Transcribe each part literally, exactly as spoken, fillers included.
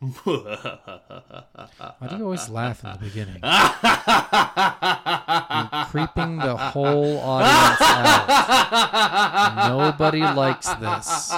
Why do you always laugh in the beginning? You're creeping the whole audience out. Nobody likes this.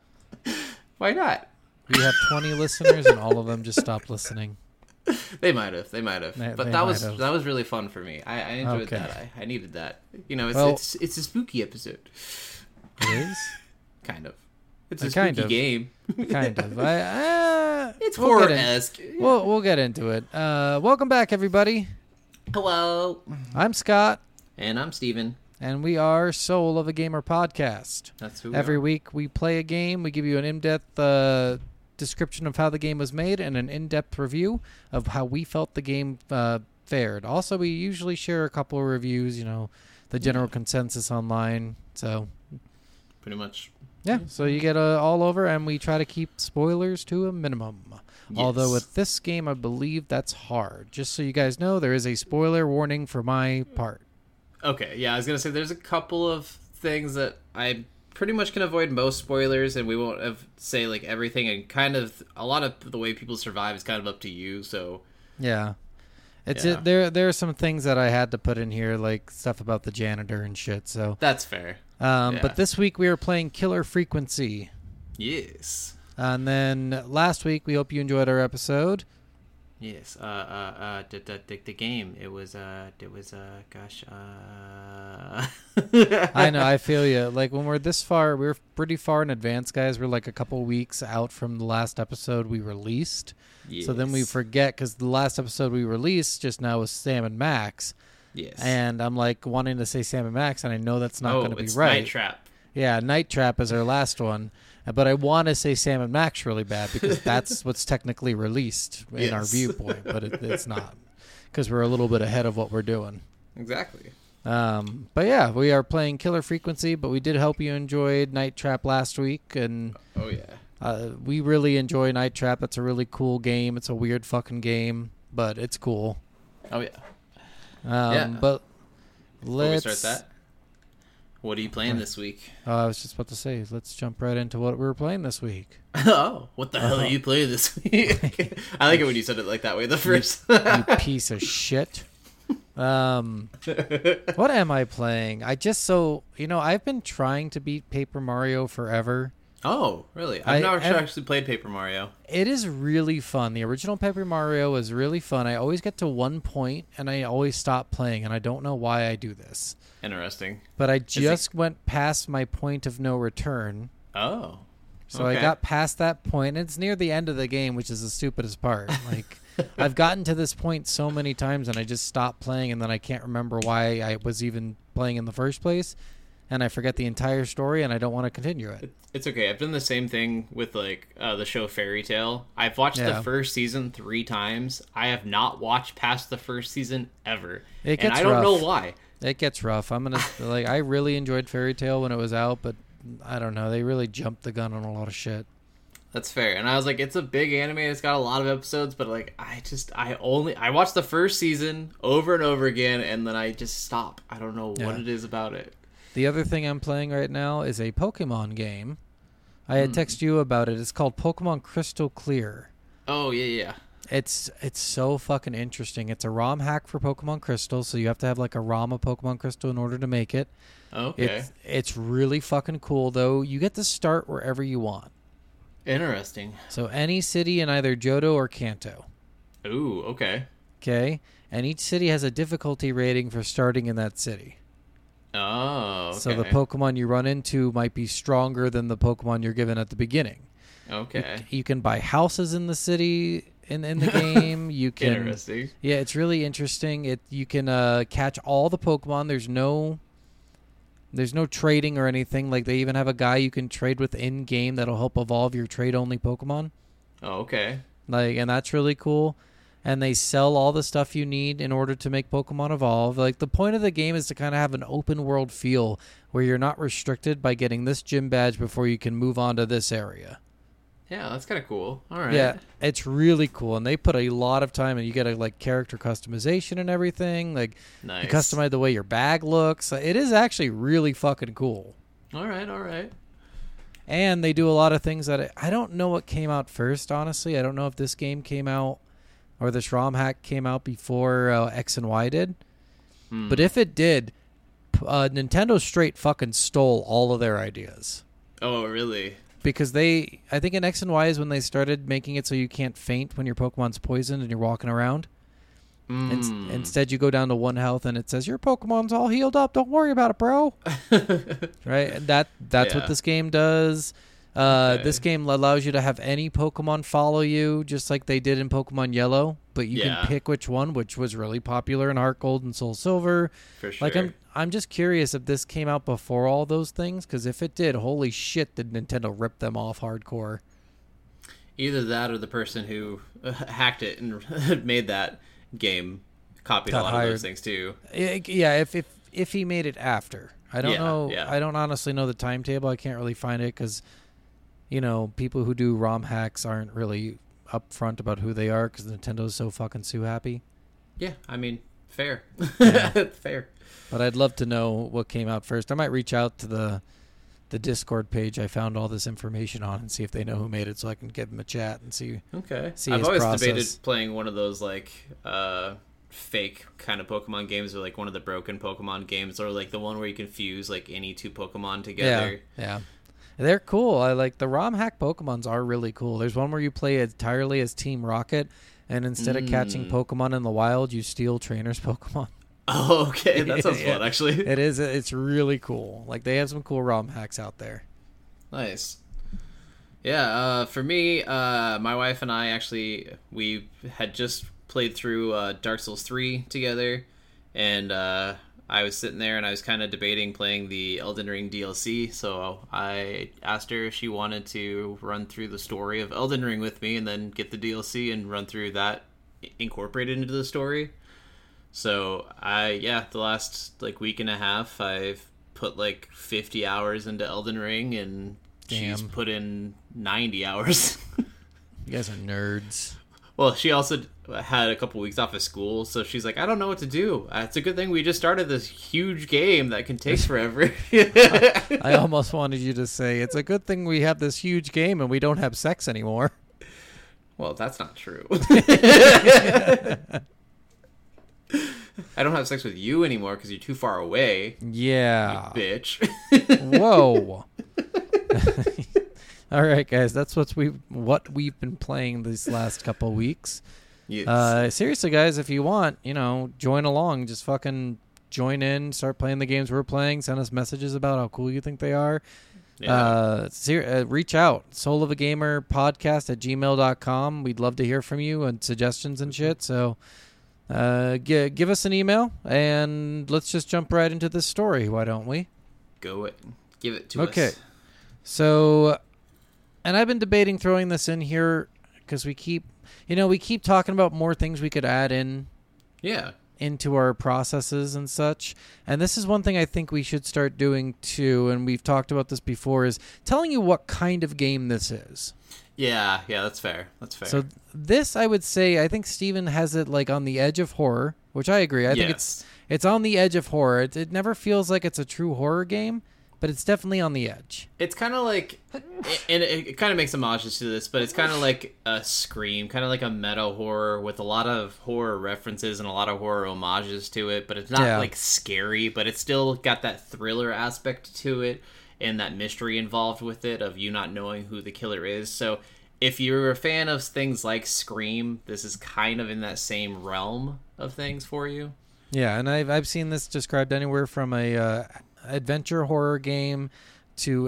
Why not? We have twenty listeners, and all of them just stopped listening. They might have. They might have. They, but they that was have. that was really fun for me. I, I enjoyed Okay. that. I, I needed that. You know, it's Well, it's it's a spooky episode. It is? Kind of. It's a Uh, spooky kind of. game. Kind of. I, uh, It's we'll get in- horror-esque. We'll, we'll get into it. Uh, welcome back, everybody. Hello. I'm Scott, And I'm Steven. and we are Soul of a Gamer podcast. That's who we Every are. week we play a game. We give you an in-depth uh, description of how the game was made and an in-depth review of how we felt the game uh, fared. Also, we usually share a couple of reviews, you know, the general consensus online. So, Pretty much. yeah, so you get uh, all over, and we try to keep spoilers to a minimum. Although Yes. with this game, I believe that's hard. Just so you guys know, there is a spoiler warning for my part. Okay, yeah, I was going to say there's a couple of things that I pretty much can avoid most spoilers, and we won't have, say, like, everything, and kind of a lot of the way people survive is kind of up to you, so... Yeah. It's Yeah. It, there there are some things that I had to put in here, like stuff about the janitor and shit, so... That's fair. Um, Yeah. But this week we are playing Killer Frequency. Yes. And then last week, we hope you enjoyed our episode. Yes, uh, uh, uh, the, the, the, the game, it was, uh, it was, uh, gosh, uh... I know, I feel you. Like, when we're this far, we're pretty far in advance, guys. We're like a couple weeks out from the last episode we released. Yes. So then we forget, because the last episode we released just now was Sam and Max. Yes. And I'm like wanting to say Sam and Max, and I know that's not oh, going to be it's right. Night Trap. Yeah, Night Trap is our last one. But I want to say Sam and Max really bad because that's what's technically released in Yes. our viewpoint, but it, it's not because we're a little bit ahead of what we're doing. Exactly. Um, but yeah, we are playing Killer Frequency, but we did hope you enjoyed Night Trap last week, and Oh, yeah. uh, we really enjoy Night Trap. That's a really cool game. It's a weird fucking game, but it's cool. Oh, yeah. Um, Yeah. But Before let's. we start that, what are you playing this week? Oh, I was just about to say, let's jump right into what we were playing this week. Oh, what the hell Uh-huh. are you playing this week? I like it when you said it like that way the first. You piece of shit. Um, what am I playing? I just so you know, I've been trying to beat Paper Mario forever. Oh, really? I- I've never I've- actually played Paper Mario. It is really fun. The original Paper Mario was really fun. I always get to one point and I always stop playing, and I don't know why I do this. Interesting. But I it- just went past my point of no return. Oh. So I okay. got past that point. It's near the end of the game, which is the stupidest part. Like, I've gotten to this point so many times, and I just stopped playing, and then I can't remember why I was even playing in the first place, and I forget the entire story, and I don't want to continue it. It's okay. I've done the same thing with like uh, the show Fairy Tale. I've watched Yeah. the first season three times. I have not watched past the first season ever, It and gets I don't rough. know why. It gets rough. I'm gonna like. I really enjoyed Fairy Tale when it was out, but I don't know. They really jumped the gun on a lot of shit. That's fair. And I was like, it's a big anime. It's got a lot of episodes, but like, I just, I only, I watched the first season over and over again, and then I just stop. I don't know Yeah. what it is about it. The other thing I'm playing right now is a Pokemon game. I had Hmm. texted you about it. It's called Pokemon Crystal Clear. Oh yeah, yeah. It's it's so fucking interesting. It's a ROM hack for Pokemon Crystal, so you have to have like a ROM of Pokemon Crystal in order to make it. Okay. It's it's really fucking cool though. You get to start wherever you want. Interesting. So any city in either Johto or Kanto. Ooh, okay. Okay? And each city has a difficulty rating for starting in that city. Oh, okay. So the Pokemon you run into might be stronger than the Pokemon you're given at the beginning. Okay. You can buy houses in the city in in the game. You can Interesting. Yeah, it's really interesting. It you can uh, catch all the Pokemon. There's no there's no trading or anything. Like they even have a guy you can trade with in game that'll help evolve your trade only Pokemon. Oh, okay. Like, and that's really cool. And they sell all the stuff you need in order to make Pokemon evolve. Like, the point of the game is to kind of have an open world feel where you're not restricted by getting this gym badge before you can move on to this area. Yeah, that's kind of cool. All right. Yeah, it's really cool. And they put a lot of time, and you get a, like, character customization and everything. Like, Nice. you customize the way your bag looks. It is actually really fucking cool. All right, all right. And they do a lot of things that I, I don't know what came out first, honestly. I don't know if this game came out or this ROM hack came out before uh, X and Y did. Hmm. But if it did, uh, Nintendo straight fucking stole all of their ideas. Oh, really? Because they, I think in X and Y is when they started making it so you can't faint when your Pokemon's poisoned and you're walking around. Mm. In, instead, you go down to one health and it says, your Pokemon's all healed up. Don't worry about it, bro. Right? And that that's yeah. what this game does. Uh, okay. This game allows you to have any Pokemon follow you, just like they did in Pokemon Yellow. But you yeah. can pick which one, which was really popular in Heart Gold and Soul Silver. For sure. Like I'm, I'm just curious if this came out before all those things, because if it did, holy shit, did Nintendo rip them off hardcore. Either that or the person who uh, hacked it and made that game copied Got a lot hired. of those things too. It, yeah, if, if if he made it after. I don't yeah, know. Yeah. I don't honestly know the timetable. I can't really find it because, you know, people who do ROM hacks aren't really upfront about who they are because Nintendo's so fucking sue happy. Yeah, I mean, fair. Yeah. Fair. But I'd love to know what came out first. I might reach out to the the Discord page I found all this information on and see if they know who made it so I can give them a chat and see. Okay. See I've his always process. debated playing one of those like uh, fake kind of Pokemon games or like one of the broken Pokemon games or like the one where you can fuse like any two Pokemon together. Yeah. Yeah. They're cool. I like the ROM hack Pokemons are really cool. There's one where you play entirely as Team Rocket and instead mm. of catching Pokemon in the wild, you steal trainers' Pokemon. Oh, okay. That sounds yeah. fun, actually. It is. It's really cool. Like, they have some cool ROM hacks out there. Nice. Yeah, uh, for me, uh, my wife and I actually, we had just played through uh, Dark Souls three together, and uh, I was sitting there and I was kind of debating playing the Elden Ring D L C, so I asked her if she wanted to run through the story of Elden Ring with me and then get the D L C and run through that incorporated into the story. So I, yeah, the last like week and a half, I've put like fifty hours into Elden Ring, and Damn. she's put in ninety hours. You guys are nerds. Well, she also had a couple weeks off of school, so she's like, I don't know what to do. Uh, it's a good thing we just started this huge game that can take forever. I, I almost wanted you to say, it's a good thing we have this huge game and we don't have sex anymore. Well, that's not true. I don't have sex with you anymore because you're too far away. Yeah. You bitch. Whoa. All right, guys. That's what we what we've been playing these last couple of weeks. Yes. Uh, seriously, guys, if you want, you know, join along. Just fucking join in. Start playing the games we're playing. Send us messages about how cool you think they are. Yeah. Uh, ser- uh, reach out. Soul of a Gamer podcast at gmail dot com. We'd love to hear from you and suggestions and shit. So... Uh, g- give us an email, and let's just jump right into this story, why don't we? Go it. Give it to okay. us. Okay. So, and I've been debating throwing this in here, because we keep, you know, we keep talking about more things we could add in. Yeah. Into our processes and such. And this is one thing I think we should start doing, too, and we've talked about this before, is telling you what kind of game this is. Yeah, yeah, that's fair. That's fair. So this, I would say, I think Steven has it like on the edge of horror, which I agree. I yes. think it's it's on the edge of horror. It, it never feels like it's a true horror game, but it's definitely on the edge. It's kind of like, and it, it kind of makes homages to this, but it's kind of like a Scream, kind of like a meta horror with a lot of horror references and a lot of horror homages to it, but it's not yeah. like scary, but it's still got that thriller aspect to it. And that mystery involved with it of you not knowing who the killer is. So if you're a fan of things like Scream, this is kind of in that same realm of things for you. Yeah, and I've I've seen this described anywhere from a uh, adventure horror game to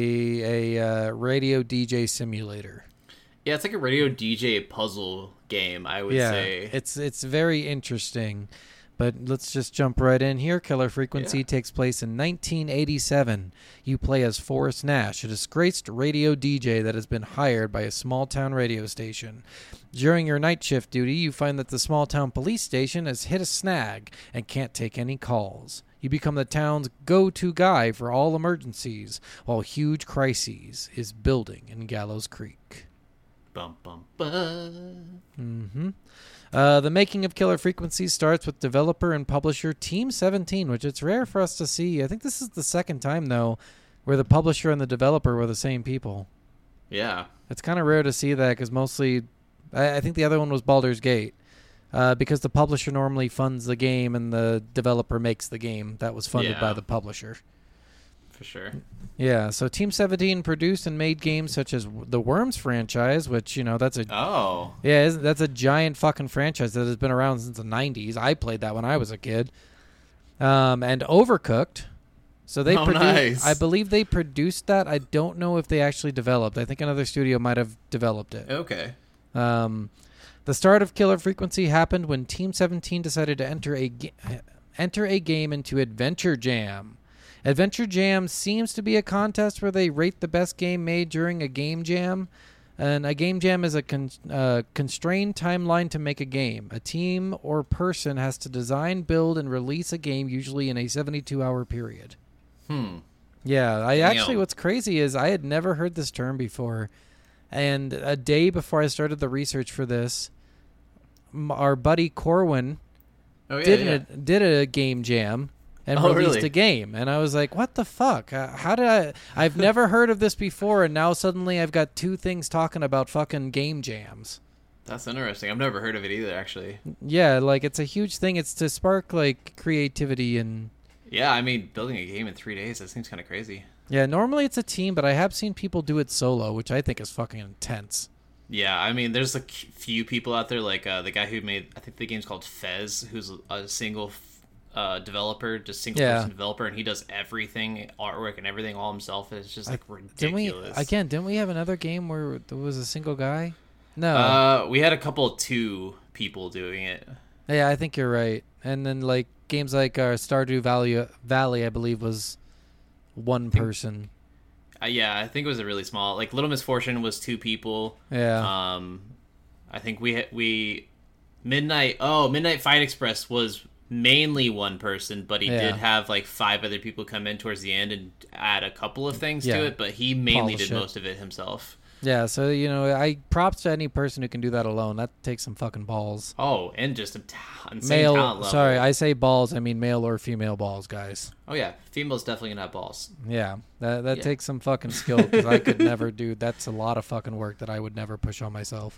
a a uh, radio D J simulator. Yeah, it's like a radio D J puzzle game, I would yeah, say. It's it's very interesting. But let's just jump right in here. Killer Frequency yeah. takes place in nineteen eighty-seven. You play as Forrest Nash, a disgraced radio D J that has been hired by a small-town radio station. During your night shift duty, you find that the small-town police station has hit a snag and can't take any calls. You become the town's go-to guy for all emergencies, while huge crises is building in Gallows Creek. Bum, bum, bum. Mm-hmm. Uh, the making of Killer Frequency starts with developer and publisher Team seventeen, which it's rare for us to see. I think this is the second time, though, where the publisher and the developer were the same people. Yeah. It's kind of rare to see that because mostly, I, I think the other one was Baldur's Gate, uh, because the publisher normally funds the game and the developer makes the game that was funded Yeah. by the publisher. For sure. Yeah, so Team seventeen produced and made games such as the Worms franchise, which, you know, that's a Oh. yeah, isn't- that's a giant fucking franchise that has been around since the nineties. I played that when I was a kid. Um, and Overcooked. So they Oh, produced, nice. I believe they produced that. I don't know if they actually developed. I think another studio might have developed it. Okay. Um, the start of Killer Frequency happened when Team seventeen decided to enter a ga- enter a game into Adventure Jam. Adventure Jam seems to be a contest where they rate the best game made during a game jam. And a game jam is a con- uh, constrained timeline to make a game. A team or person has to design, build, and release a game, usually in a seventy-two hour period. Hmm. Yeah, I Damn. actually, what's crazy is I had never heard this term before. And a day before I started the research for this, m- our buddy Corwin Oh yeah. did, yeah. A, did a game jam and Oh, released really? a game. And I was like, what the fuck? Uh, how did I... I've never heard of this before, and now suddenly I've got two things talking about fucking game jams. That's interesting. I've never heard of it either, actually. Yeah, like, it's a huge thing. It's to spark, like, creativity and... Yeah, I mean, building a game in three days, that seems kind of crazy. Yeah, normally it's a team, but I have seen people do it solo, which I think is fucking intense. Yeah, I mean, there's a few people out there, like uh, the guy who made, I think the game's called Fez, who's a single uh, developer, just single Yeah. person developer, and he does everything, artwork and everything all himself. It's just like Didn't we... ridiculous. Again, didn't we have another game where there was a single guy? No. Uh, we had a couple of two people doing it. Yeah, I think you're right. And then, like, games like uh, Stardew Valley, Valley, I believe, was one person. Uh, yeah, I think it was a really small. Like Little Misfortune was two people. Yeah. Um, I think we we Midnight. Oh, Midnight Fight Express was mainly one person, but he Yeah. did have like five other people come in towards the end and add a couple of things Yeah. to it. But he mainly Polish did it. most of it himself. Yeah, so, you know, I props to any person who can do that alone. That takes some fucking balls. Oh, and just a ta- insane Male, talent level. sorry, I say balls, I mean male or female balls, guys. Oh yeah, females definitely gonna have balls. Yeah, that that Yeah. takes some fucking skill because I could never do. That's a lot of fucking work that I would never push on myself.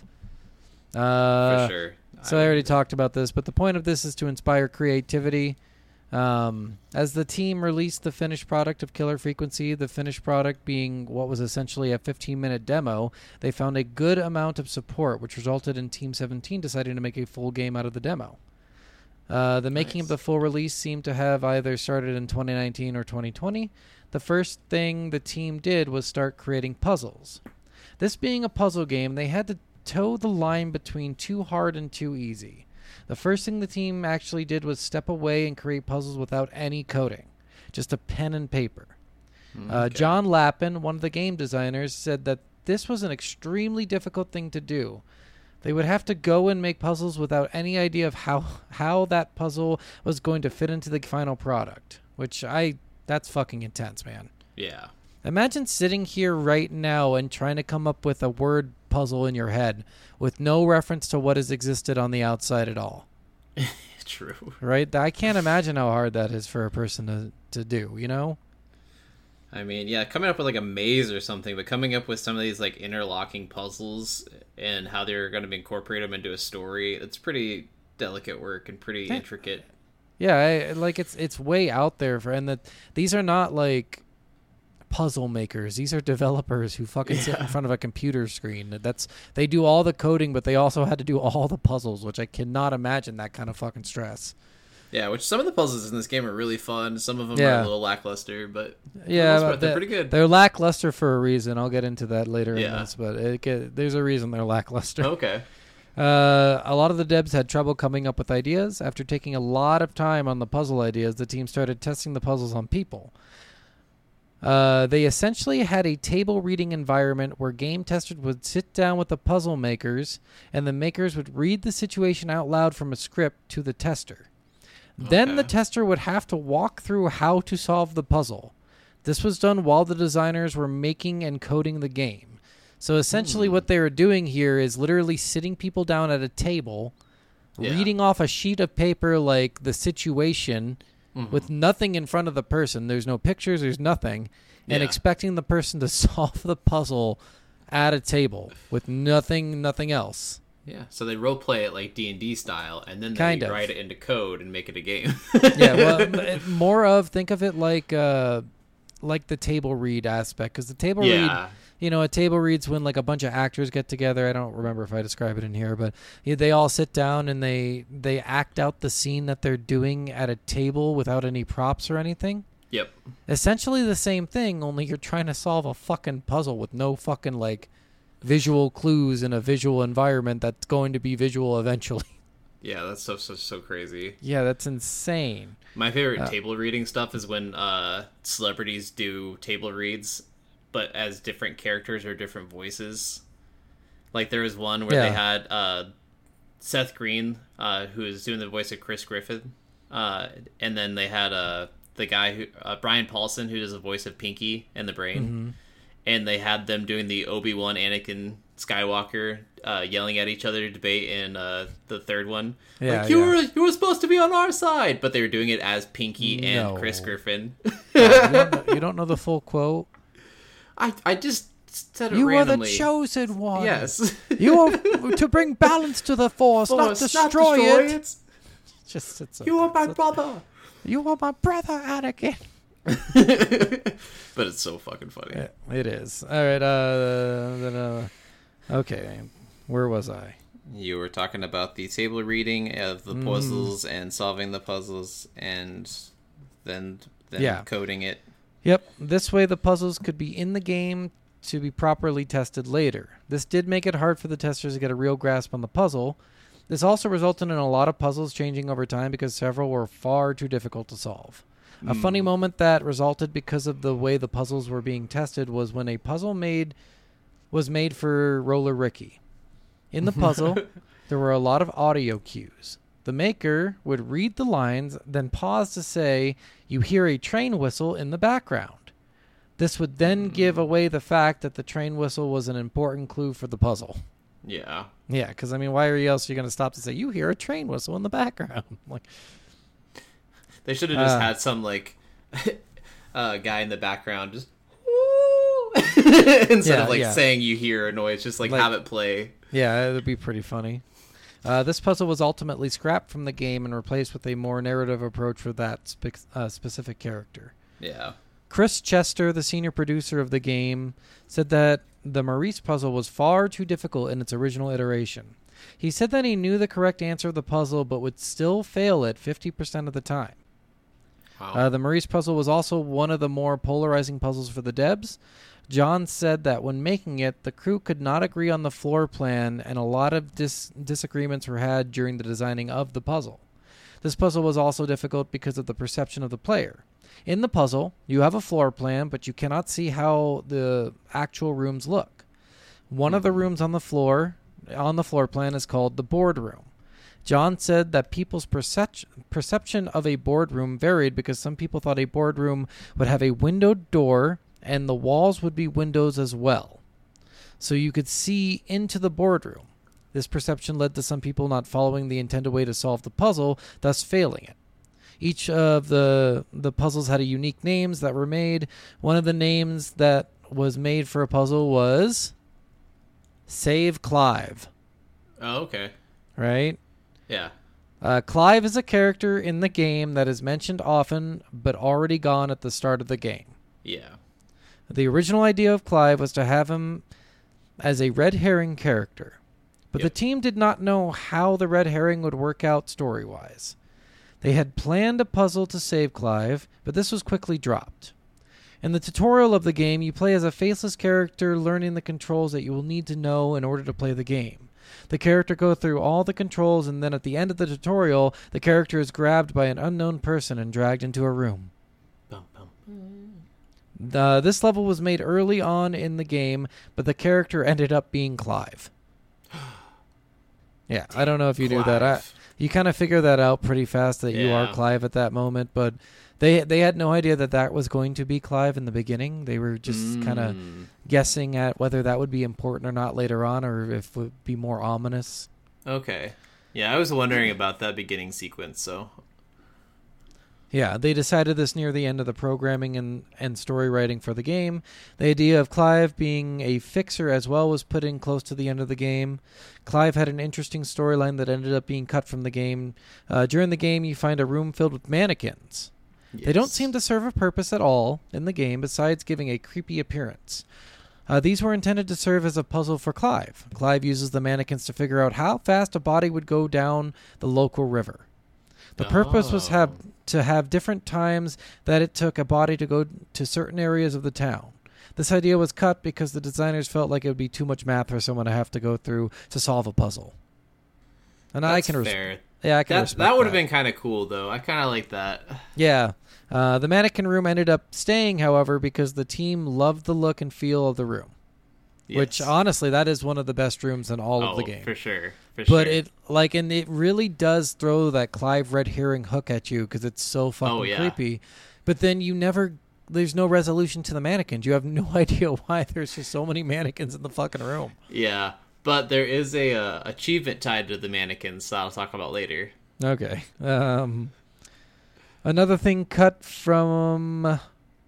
Uh, For sure. So I already talked about this, but the point of this is to inspire creativity. Um, as the team released the finished product of Killer Frequency, the finished product being what was essentially a fifteen-minute demo, they found a good amount of support, which resulted in Team seventeen deciding to make a full game out of the demo. Uh, the making of Nice. the full release seemed to have either started in twenty nineteen or twenty twenty. The first thing the team did was start creating puzzles. This being a puzzle game, they had to toe the line between too hard and too easy. The first thing the team actually did was step away and create puzzles without any coding, just a pen and paper. Uh, Okay. John Lappin, one of the game designers, said that this was an extremely difficult thing to do. They would have to go and make puzzles without any idea of how, how that puzzle was going to fit into the final product, which I that's fucking intense, man. Yeah. Imagine sitting here right now and trying to come up with a word puzzle in your head with no reference to what has existed on the outside at all. True. Right? I can't imagine how hard that is for a person to, to do, you know? I mean, yeah, coming up with like a maze or something, but coming up with some of these like interlocking puzzles and how they're going to incorporate them into a story, it's pretty delicate work and pretty Yeah. intricate. Yeah, I, like it's it's way out there for, and that these are not like puzzle makers. These are developers who fucking sit in Yeah. front of a computer screen. That's they do all the coding, but they also had to do all the puzzles, which I cannot imagine that kind of fucking stress. Yeah, which some of the puzzles in this game are really fun. Some of them Yeah. are a little lackluster, but for Yeah, the most but part, they're the- pretty good. They're lackluster for a reason. I'll get into that later in Yeah. this, but it get, there's a reason they're lackluster. Okay. Uh, a lot of the devs had trouble coming up with ideas. After taking a lot of time on the puzzle ideas, the team started testing the puzzles on people. Uh, they essentially had a table reading environment where game testers would sit down with the puzzle makers, and the makers would read the situation out loud from a script to the tester. Then the Okay. tester would have to walk through how to solve the puzzle. This was done while the designers were making and coding the game. So essentially Hmm. what they were doing here is literally sitting people down at a table, Yeah. reading off a sheet of paper like the situation, Mhm. with nothing in front of the person. There's no pictures, there's nothing, and Yeah. expecting the person to solve the puzzle at a table with nothing, nothing else. Yeah, so they role play it like D and D style, and then they Kind of. write it into code and make it a game. Yeah, well, m- more of think of it like uh, like the table read aspect, because the table read, yeah, you know, a table read's when like a bunch of actors get together. I don't remember if I describe it in here, but yeah, they all sit down and they they act out the scene that they're doing at a table without any props or anything. yep, Essentially the same thing, only you're trying to solve a fucking puzzle with no fucking like visual clues in a visual environment that's going to be visual eventually. yeah. That's so so so crazy. Yeah, that's insane. My favorite Uh, table reading stuff is when uh, celebrities do table reads, but as different characters or different voices. Like there was one where Yeah. they had uh, Seth Green, uh, who is doing the voice of Chris Griffin, uh, and then they had uh, the guy who uh, Brian Paulson, who does the voice of Pinky and the Brain, Mm-hmm. and they had them doing the Obi-Wan Anakin Skywalker uh, yelling at each other debate in uh, the third one. Yeah, like you yeah. were you were supposed to be on our side, but they were doing it as Pinky and No. Chris Griffin. you, don't know, you don't know the full quote. I I just said it You randomly. are the chosen one. Yes. You are to bring balance to the force, not Force, destroy, it. Just it's a, You are my it's a- brother. You are my brother, Anakin. But it's so fucking funny. Yeah, it is. All right. Uh, then, uh, okay. Where was I? You were talking about the table reading of the Mm. puzzles and solving the puzzles, and then then Yeah. coding it. Yep. This way, the puzzles could be in the game to be properly tested later. This did make it hard for the testers to get a real grasp on the puzzle. This also resulted in a lot of puzzles changing over time because several were far too difficult to solve. A funny moment that resulted because of the way the puzzles were being tested was when a puzzle made was made for Roller Ricky. In the puzzle, there were a lot of audio cues. The maker would read the lines, then pause to say, "You hear a train whistle in the background." This would then give away the fact that the train whistle was an important clue for the puzzle. Yeah. Yeah, because, I mean, why are you else are you going to stop to say, "You hear a train whistle in the background"? Like, They should have just Uh. had some like uh, guy in the background just instead Yeah, of like yeah. saying you hear a noise, just like, Like- have it play. yeah, it would be pretty funny. Uh, this puzzle was ultimately scrapped from the game and replaced with a more narrative approach for that spe- uh, specific character. Yeah. Chris Chester, the senior producer of the game, said that the Maurice puzzle was far too difficult in its original iteration. He said that he knew the correct answer of the puzzle but would still fail it fifty percent of the time. Wow. Uh, the Maurice puzzle was also one of the more polarizing puzzles for the devs. John said that when making it, the crew could not agree on the floor plan, and a lot of dis- disagreements were had during the designing of the puzzle. This puzzle was also difficult because of the perception of the player. In the puzzle, you have a floor plan, but you cannot see how the actual rooms look. One of the rooms on the floor on the floor plan is called the boardroom. John said that people's percep- perception of a boardroom varied because some people thought a boardroom would have a windowed door and the walls would be windows as well, so you could see into the boardroom. This perception led to some people not following the intended way to solve the puzzle, thus failing it. Each of the the puzzles had a unique names that were made. One of the names that was made for a puzzle was Save Clive, Oh, okay. right? Yeah. Uh, Clive is a character in the game that is mentioned often, but already gone at the start of the game. Yeah. The original idea of Clive was to have him as a red herring character, but Yep. the team did not know how the red herring would work out story-wise. They had planned a puzzle to save Clive, but this was quickly dropped. In the tutorial of the game, you play as a faceless character learning the controls that you will need to know in order to play the game. The character goes through all the controls, and then at the end of the tutorial, the character is grabbed by an unknown person and dragged into a room. Bum, bum. Uh, this level was made early on in the game, but the character ended up being Clive. Yeah, I don't know if you knew that. I, Clive. you kind of figure that out pretty fast that you are Yeah. Clive at that moment, but they they had no idea that that was going to be Clive in the beginning. They were just kind of Mm. guessing at whether that would be important or not later on, or if it would be more ominous. Okay. Yeah, I was wondering about that beginning sequence, so Yeah, they decided this near the end of the programming and, and story writing for the game. The idea of Clive being a fixer as well was put in close to the end of the game. Clive had an interesting storyline that ended up being cut from the game. Uh, during the game, you find a room filled with mannequins. Yes. They don't seem to serve a purpose at all in the game besides giving a creepy appearance. Uh, these were intended to serve as a puzzle for Clive. Clive uses the mannequins to figure out how fast a body would go down the local river. The purpose oh. was have to have different times that it took a body to go to certain areas of the town. This idea was cut because the designers felt like it would be too much math for someone to have to go through to solve a puzzle. And That's I can res- fair. Yeah, I can that, respect that would have that. been kind of cool, though. I kind of like that. Yeah. Uh, the mannequin room ended up staying, however, because the team loved the look and feel of the room. Yes. Which, honestly, that is one of the best rooms in all oh, of the game. for sure. For but sure. it like and it really does throw that Clive red herring hook at you because it's so fucking oh, yeah. creepy. But then you never there's no resolution to the mannequins. You have no idea why there's just so many mannequins in the fucking room. Yeah, but there is a uh, achievement tied to the mannequins that I'll talk about later. Okay. Um, another thing cut from.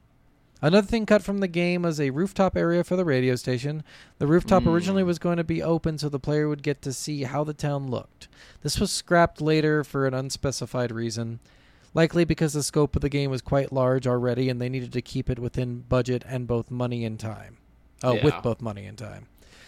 Another thing cut from the game was a rooftop area for the radio station. The rooftop mm. originally was going to be open so the player would get to see how the town looked. This was scrapped later for an unspecified reason, likely because the scope of the game was quite large already and they needed to keep it within budget and both money and time. Oh, yeah. With both money and time.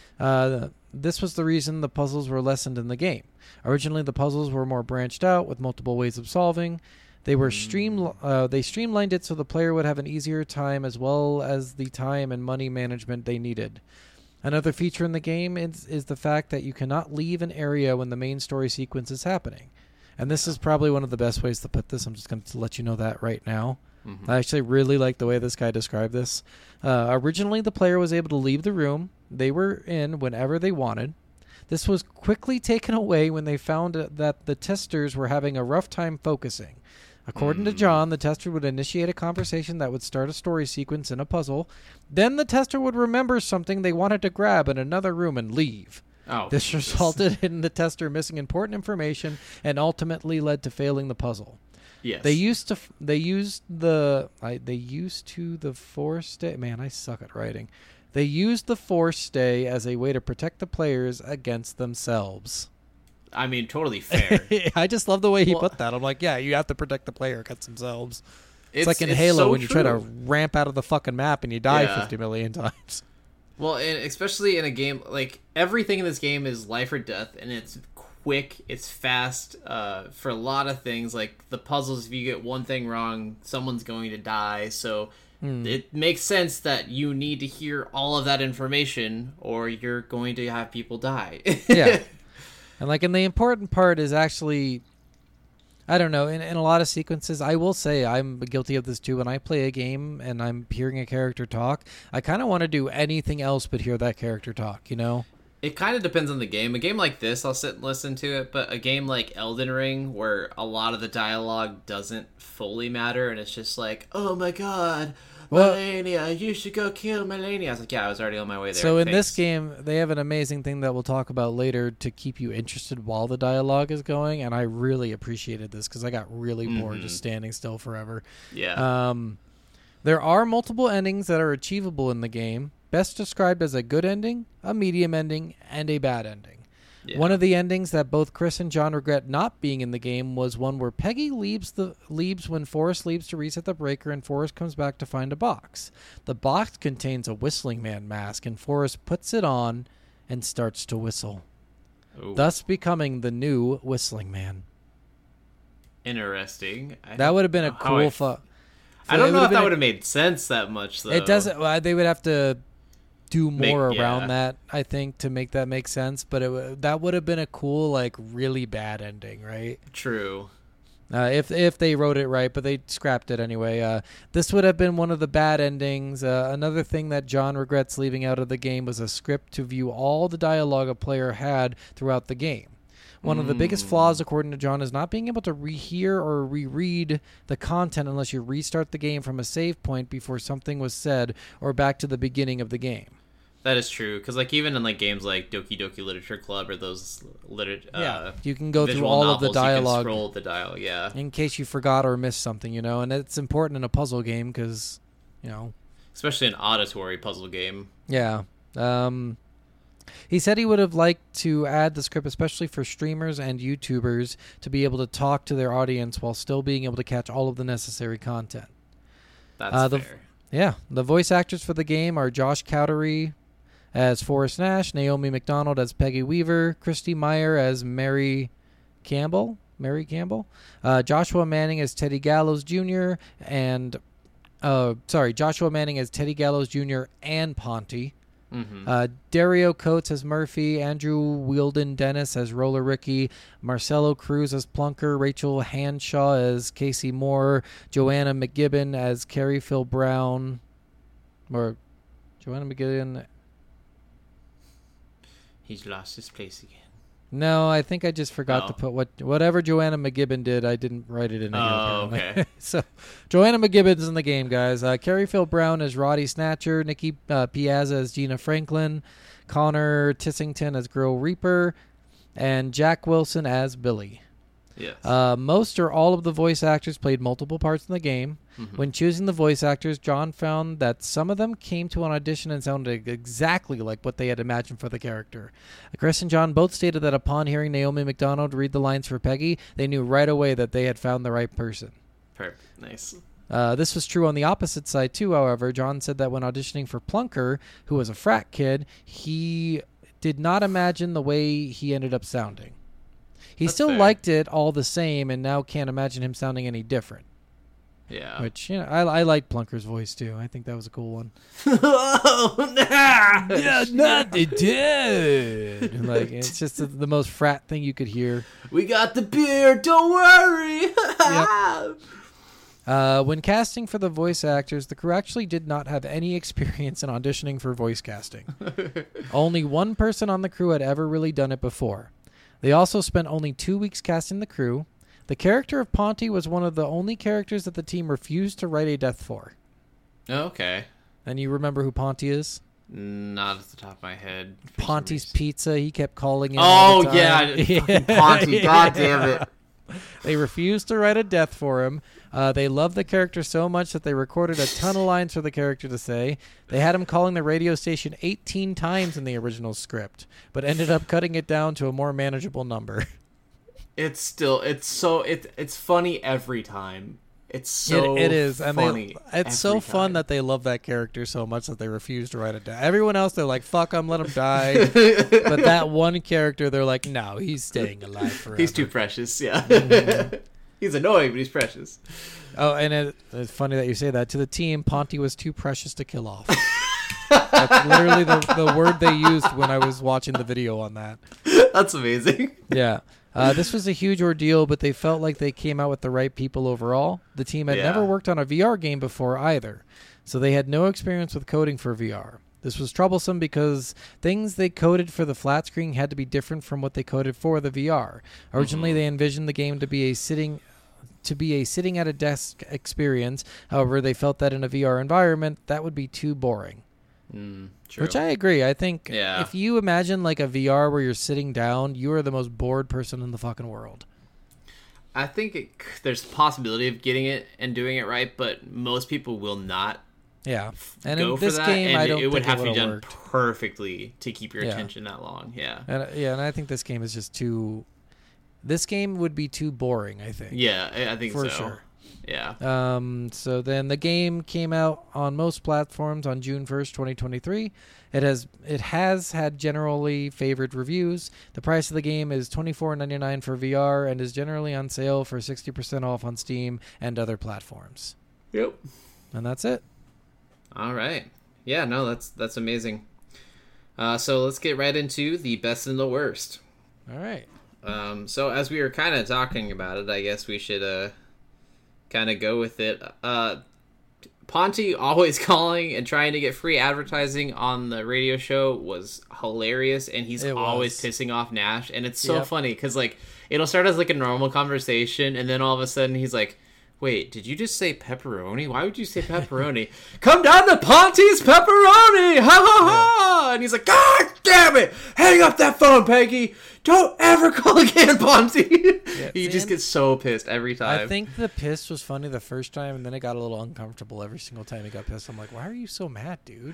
Uh, this was the reason the puzzles were lessened in the game. Originally, the puzzles were more branched out with multiple ways of solving. They were stream. Uh, they streamlined it so the player would have an easier time as well as the time and money management they needed. Another feature in the game is, is the fact that you cannot leave an area when the main story sequence is happening. And this is probably one of the best ways to put this. I'm just going to let you know that right now. Mm-hmm. I actually really like the way this guy described this. Uh, originally, the player was able to leave the room they were in whenever they wanted. This was quickly taken away when they found that the testers were having a rough time focusing. According to John, the tester would initiate a conversation that would start a story sequence in a puzzle. Then the tester would remember something they wanted to grab in another room and leave. Oh, this Jesus. resulted in the tester missing important information and ultimately led to failing the puzzle. Yes. They used to they used the I, they used to the force stay. Man, I suck at writing. They used the force stay as a way to protect the players against themselves. I mean, totally fair. I just love the way he well, put that. I'm like, yeah, you have to protect the player against themselves. It's, it's like in it's Halo so when you true. try to ramp out of the fucking map and you die yeah. fifty million times. Well, and especially in a game, like, everything in this game is life or death, and it's quick, it's fast, uh, for a lot of things. Like, the puzzles, if you get one thing wrong, someone's going to die, so mm. it makes sense that you need to hear all of that information, or you're going to have people die. Yeah. And, like, and the important part is actually, I don't know, in, in a lot of sequences, I will say I'm guilty of this too. When I play a game and I'm hearing a character talk, I kind of want to do anything else but hear that character talk, you know? It kind of depends on the game. A game like this, I'll sit and listen to it, but a game like Elden Ring, where a lot of the dialogue doesn't fully matter, and it's just like, oh my god, well, Melania, you should go kill Melania. I was like, yeah, I was already on my way there. So in Thanks. this game, they have an amazing thing that we'll talk about later to keep you interested while the dialogue is going, and I really appreciated this because I got really mm-hmm. bored just standing still forever. Yeah. Um, there are multiple endings that are achievable in the game, best described as a good ending, a medium ending, and a bad ending. Yeah. One of the endings that both Chris and John regret not being in the game was one where Peggy leaves the leaves when Forrest leaves to reset the breaker and Forrest comes back to find a box. The box contains a Whistling Man mask and Forrest puts it on and starts to whistle, Ooh. thus becoming the new Whistling Man. Interesting. I that would have been a cool... Fu- I don't know if that would have made sense that much, though. It doesn't... Well, they would have to... do more make, around yeah. that, I think, to make that make sense. But it, that would have been a cool, like, really bad ending, right? True. Uh, if if they wrote it right, but they scrapped it anyway. Uh, this would have been one of the bad endings. Uh, another thing that John regrets leaving out of the game was a script to view all the dialogue a player had throughout the game. One mm. of the biggest flaws, according to John, is not being able to rehear or reread the content unless you restart the game from a save point before something was said or back to the beginning of the game. That is true, because like even in like games like Doki Doki Literature Club or those liter- Yeah, uh, you can go through visual all of the novels, you can dialogue scroll the dial, yeah. in case you forgot or missed something, you know, and it's important in a puzzle game because, you know, especially an auditory puzzle game. yeah. Um, he said he would have liked to add the script, especially for streamers and YouTubers, to be able to talk to their audience while still being able to catch all of the necessary content. That's Uh, the- fair. Yeah, the voice actors for the game are Josh Cowdery as Forrest Nash, Naomi McDonald as Peggy Weaver, Christy Meyer as Mary Campbell, Mary Campbell, uh, Joshua Manning as Teddy Gallows Junior, and uh, sorry, Joshua Manning as Teddy Gallows Junior and Ponty. Mm-hmm. Uh, Dario Coates as Murphy, Andrew Wielden Dennis as Roller Ricky, Marcelo Cruz as Plunker, Rachel Hanshaw as Casey Moore, Joanna McGibbon as Carrie Phil Brown, or Joanna McGibbon. He's lost his place again. No, I think I just forgot Oh. to put what whatever Joanna McGibbon did. I didn't write it in here. Oh, apparently. okay. So, Joanna McGibbon's in the game, guys. Uh, Carrie Phil Brown as Roddy Snatcher, Nikki uh, Piazza as Gina Franklin, Connor Tissington as Girl Reaper, and Jack Wilson as Billy. Yes. Uh, most or all of the voice actors played multiple parts in the game. Mhm. When choosing the voice actors, John found that some of them came to an audition and sounded exactly like what they had imagined for the character. Chris and John both stated that upon hearing Naomi McDonald read the lines for Peggy, they knew right away that they had found the right person. Perfect. Nice. Uh, this was true on the opposite side, too, however. John said that when auditioning for Plunker, who was a frat kid, he did not imagine the way he ended up sounding. He That's still fair. liked it all the same and now can't imagine him sounding any different. Yeah. Which, you know, I, I like Plunker's voice, too. I think that was a cool one. Oh, nah. Yeah, not the dude. Like, it's just the, the most frat thing you could hear. We got the beer. Don't worry. Uh, when casting for the voice actors, the crew actually did not have any experience in auditioning for voice casting. Only one person on the crew had ever really done it before. They also spent only two weeks casting the crew. The character of Ponty was one of the only characters that the team refused to write a death for. Okay. And you remember who Ponty is? Not at the top of my head. for some Ponty's reason. Pizza. He kept calling in all Oh the yeah, time. fucking Ponty. God damn it. They refused to write a death for him. Uh, they loved the character so much that they recorded a ton of lines for the character to say. They had him calling the radio station eighteen times in the original script, but ended up cutting it down to a more manageable number. It's still it's so it it's funny every time. It's so it, it is, and funny. they, it's so every fun time. that they love that character so much that they refuse to write it down. Everyone else, they're like, "Fuck him, let him die." But that one character, they're like, "No, he's staying alive forever." He's too precious. Yeah. Mm-hmm. He's annoying, but he's precious. Oh, and it, it's funny that you say that. To the team, Ponty was too precious to kill off. That's literally the, the word they used when I was watching the video on that. That's amazing. Yeah. Uh, this was a huge ordeal, but they felt like they came out with the right people overall. The team had Yeah. never worked on a V R game before either, so they had no experience with coding for V R. This was troublesome because things they coded for the flat screen had to be different from what they coded for the V R. Originally, Mhm. they envisioned the game to be a sitting to be a sitting at a desk experience. However, they felt that in a V R environment, that would be too boring. Mm, true. Which I agree. I think Yeah. if you imagine like a V R where you're sitting down, you are the most bored person in the fucking world. I think it, there's a possibility of getting it and doing it right, but most people will not Yeah. And go in for this that, game, and I it- don't it would think have to be would've done worked. perfectly to keep your Yeah. attention that long. Yeah. And, uh, yeah, and I think this game is just too... This game would be too boring, I think. Yeah, I I think For so. sure. Yeah. Um, so then the game came out on most platforms on June first, twenty twenty-three. It has it has had generally favored reviews. The price of the game is twenty-four ninety-nine for V R and is generally on sale for sixty percent off on Steam and other platforms. Yep. And that's it. All right. Yeah, no, that's that's amazing. Uh, so let's get right into the best and the worst. All right. Um, so as we were kind of talking about it, I guess we should uh, kind of go with it. Uh, Ponty always calling and trying to get free advertising on the radio show was hilarious, and he's It always was. pissing off Nash, and it's so Yep. funny because like it'll start as like a normal conversation, and then all of a sudden he's like, wait, did you just say pepperoni? Why would you say pepperoni? Come down to Ponty's pepperoni! Ha ha ha! Yeah. And he's like, God damn it! Hang up that phone, Peggy! Don't ever call again, Ponty! Yeah, he just gets so pissed every time. I think the piss was funny the first time, and then it got a little uncomfortable every single time he got pissed. I'm like, why are you so mad, dude?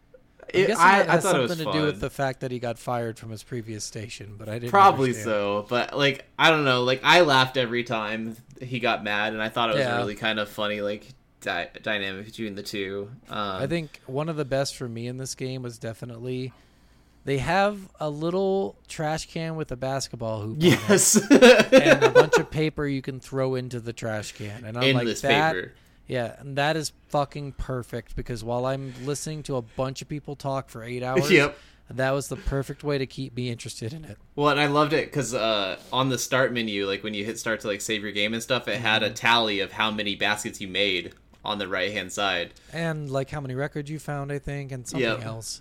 I'm it, guessing I, that has I thought something it was to fun. do with the fact that he got fired from his previous station, but I didn't Probably understand. so, but like I don't know, like I laughed every time he got mad, and I thought it was Yeah. a really kind of funny like di- dynamic between the two. Um, I think one of the best for me in this game was definitely they have a little trash can with a basketball hoop yes, on it, and a bunch of paper you can throw into the trash can, and I'm endless like that. paper. Yeah, and that is fucking perfect because while I'm listening to a bunch of people talk for eight hours, Yep. that was the perfect way to keep me interested in it. Well, and I loved it because uh, on the start menu, like when you hit start to like save your game and stuff, it had a tally of how many baskets you made on the right hand side, And like how many records you found, I think, and something Yep. else.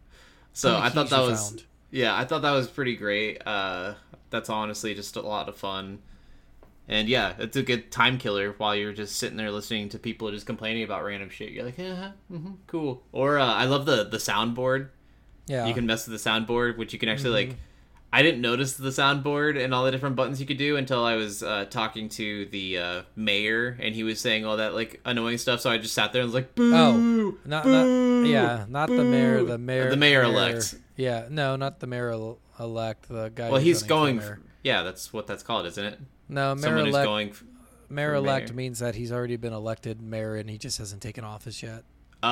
So How many I thought keys that you was found. yeah, I thought that was pretty great. Uh, that's honestly just a lot of fun. And yeah, it's a good time killer while you're just sitting there listening to people just complaining about random shit. You're like, yeah, mm-hmm, cool. Or uh, I love the the soundboard. Yeah. You can mess with the soundboard, which you can actually like. I didn't notice the soundboard and all the different buttons you could do until I was uh, talking to the uh, mayor, and he was saying all that like annoying stuff. So I just sat there and was like, boo, Oh, not, boo, not yeah, not the mayor, the mayor, the mayor elect. Yeah, no, not the mayor el- elect. The guy. Well, who's he's running for going. mayor. Yeah, that's what that's called, isn't it? No, mayor Someone who's elect. going. f- Mayor for elect mayor. means that he's already been elected mayor and he just hasn't taken office yet.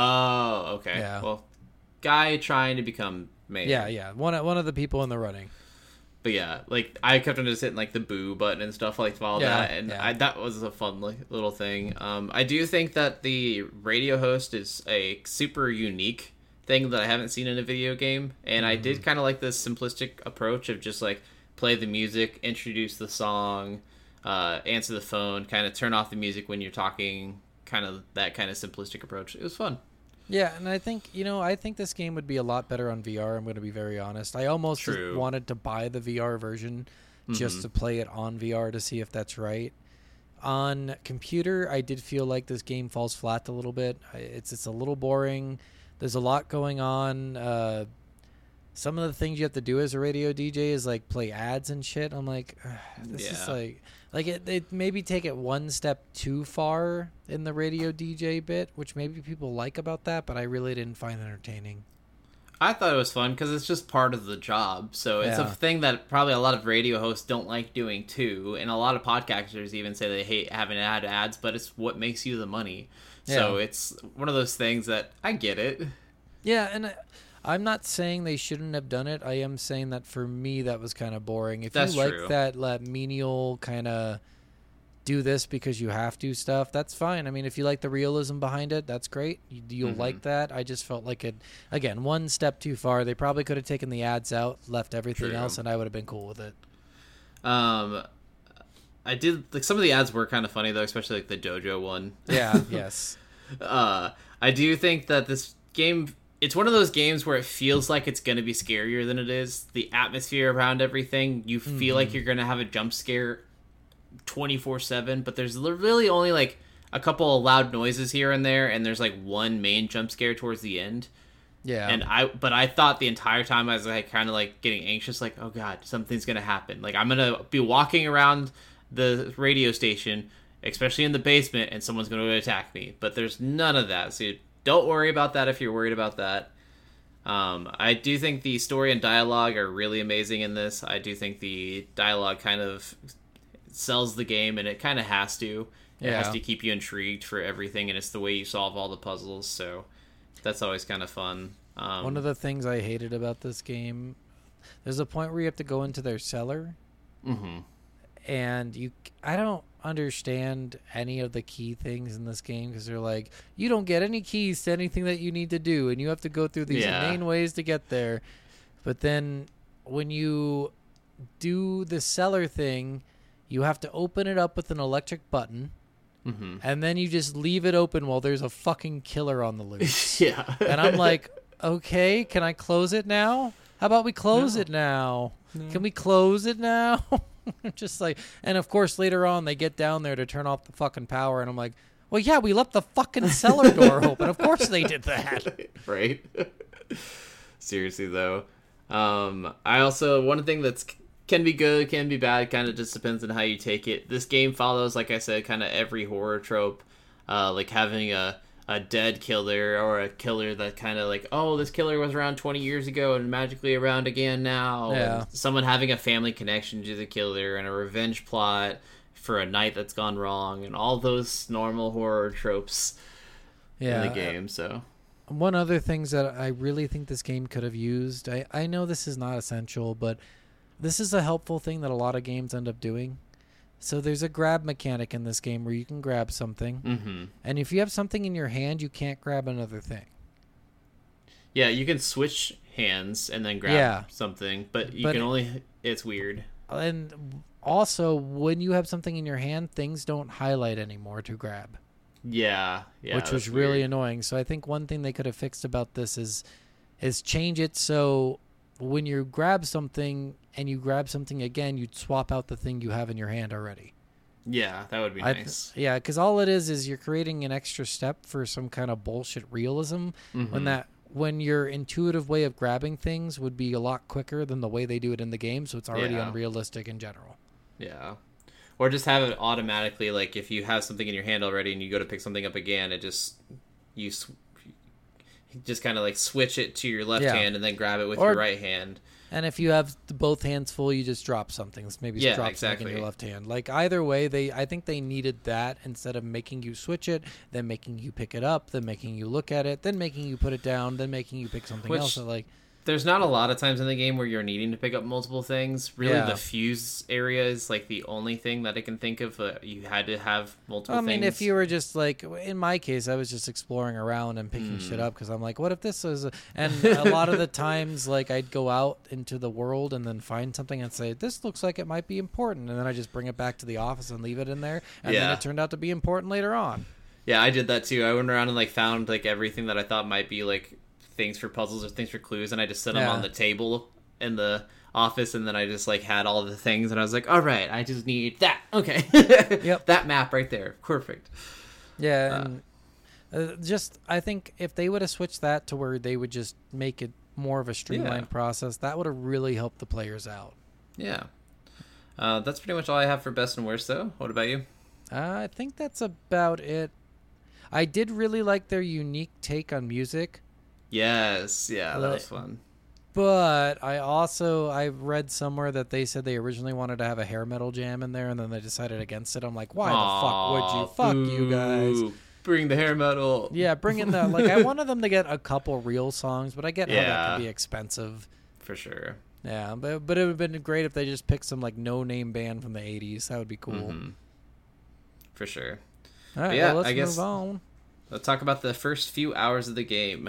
Oh, okay. Yeah. Well, guy trying to become mayor. Yeah, yeah, one of- one of the people in the running. But yeah, like I kept on just hitting like the boo button and stuff like all Yeah, that, and yeah. I, that was a fun like, little thing. Um, I do think that the radio host is a super unique thing that I haven't seen in a video game, and I Mm-hmm. did kind of like this simplistic approach of just like play the music, introduce the song, uh, answer the phone, kind of turn off the music when you're talking, kind of that kind of simplistic approach. It was fun. Yeah, and I think, you know, I think this game would be a lot better on V R, I'm going to be very honest. I almost just True. wanted to buy the V R version just Mhm. to play it on V R to see if that's right. On computer, I did feel like this game falls flat a little bit. I- It's it's a little boring. There's a lot going on. Uh, some of the things you have to do as a radio D J is like play ads and shit. I'm like, ugh, this is Yeah. like, like it, it maybe take it one step too far in the radio D J bit, which maybe people like about that, but I really didn't find entertaining. I thought it was fun because it's just part of the job. So it's a Yeah. thing that probably a lot of radio hosts don't like doing too. And a lot of podcasters even say they hate having to add ads, but it's what makes you the money. So Yeah. it's one of those things that I get it. Yeah, and I, I'm not saying they shouldn't have done it. I am saying that for me, that was kind of boring. If That's you like true. that, that menial kind of do this because you have to stuff, that's fine. I mean, if you like the realism behind it, that's great. You, you'll Mhm. like that. I just felt like it, again, one step too far. They probably could have taken the ads out, left everything True. else, and I would have been cool with it. Um, I did like some of the ads were kind of funny though, especially like the Dojo one. Yeah, yes. Uh, I do think that this game, it's one of those games where it feels like it's going to be scarier than it is. The atmosphere around everything, you feel like you're going to have a jump scare twenty-four seven, but there's li- really only like a couple of loud noises here and there, and there's like one main jump scare towards the end. Yeah. And I, but I thought the entire time I was like kind of like getting anxious, like, oh god, something's gonna happen. Like I'm gonna be walking around the radio station, especially in the basement, and someone's gonna attack me. But there's none of that, so don't worry about that if you're worried about that. Um, I do think the story and dialogue are really amazing in this. I do think the dialogue kind of sells the game, and it kind of has to. It Yeah. has to keep you intrigued for everything, and it's the way you solve all the puzzles. So that's always kind of fun. Um, One of the things I hated about this game, there's a point where you have to go into their cellar, mhm. and you I don't understand any of the key things in this game because they're like, you don't get any keys to anything that you need to do, and you have to go through these Yeah. main ways to get there. But then when you do the cellar thing, you have to open it up with an electric button, Mhm. and then you just leave it open while there's a fucking killer on the loose. Yeah. And I'm like, okay, can I close it now? How about we close No. it now? No. Can we close it now? Just like, and of course later on they get down there to turn off the fucking power, and I'm like, well, yeah, we left the fucking cellar door open. Of course they did that. Right. Seriously though, um, I also one thing that's can be good, can be bad, kind of just depends on how you take it. This game follows, like I said, kind of every horror trope, uh, like having a a dead killer or a killer that kind of like, oh, this killer was around twenty years ago and magically around again now. Yeah. And someone having a family connection to the killer and a revenge plot for a night that's gone wrong and all those normal horror tropes Yeah. in the game. So One other things that I really think this game could have used, I, I know this is not essential, but this is a helpful thing that a lot of games end up doing. So there's a grab mechanic in this game where you can grab something. mm-hmm. And if you have something in your hand, you can't grab another thing. Yeah, you can switch hands and then grab Yeah. something, but you But can it- only... It's weird. And also, when you have something in your hand, things don't highlight anymore to grab. Yeah, yeah. which was that's really weird. annoying. So I think one thing they could have fixed about this is is change it so when you grab something and you grab something again, you'd swap out the thing you have in your hand already. Yeah, that would be I- nice. Yeah, because all it is is you're creating an extra step for some kind of bullshit realism when Mhm. that when your intuitive way of grabbing things would be a lot quicker than the way they do it in the game, so it's already Yeah. unrealistic in general. Yeah. Or just have it automatically, like if you have something in your hand already and you go to pick something up again, it just you, sw- you just kind of like switch it to your left Yeah. hand and then grab it with Or- your right hand. And if you have the both hands full, you just drop something. Maybe Yeah, drop something in exactly. your left hand. Like either way, they I think they needed that instead of making you switch it, then making you pick it up, then making you look at it, then making you put it down, then making you pick something Which- else. So like There's not a lot of times in the game where you're needing to pick up multiple things. Really, Yeah. the fuse area is like the only thing that I can think of. Uh, you had to have multiple I mean, things. if you were just like, in my case, I was just exploring around and picking shit Mm. up because I'm like, what if this is? A... And a lot of the times, like, I'd go out into the world and then find something and say, this looks like it might be important, and then I just bring it back to the office and leave it in there, and then Yeah. it turned out to be important later on. Yeah, I did that too. I went around and like found like everything that I thought might be like things for puzzles or things for clues, and I just set them Yeah. on the table in the office, and then I just like had all the things, and I was like, all right, I just need that. Okay, Yep. that map right there, perfect. Yeah, and uh, just I think if they would have switched that to where they would just make it more of a streamlined Yeah. process, that would have really helped the players out. Yeah, uh, that's pretty much all I have for best and worst, though. What about you? Uh, I think that's about it. I did really like their unique take on music. Yes, yeah, that Like- was fun. But I also I read somewhere that they said they originally wanted to have a hair metal jam in there, and then they decided against it. I'm like, why the fuck would you? Fuck you guys. Boo. Bring the hair metal. Yeah, bring in the like. I wanted them to get a couple real songs, but I get how that Yeah. can be expensive. For sure. Yeah, but but it would have been great if they just picked some like no name band from the eighties. That would be cool. Mhm. For sure. All right, Yeah, well, let's I guess- move on. Let's talk about the first few hours of the game.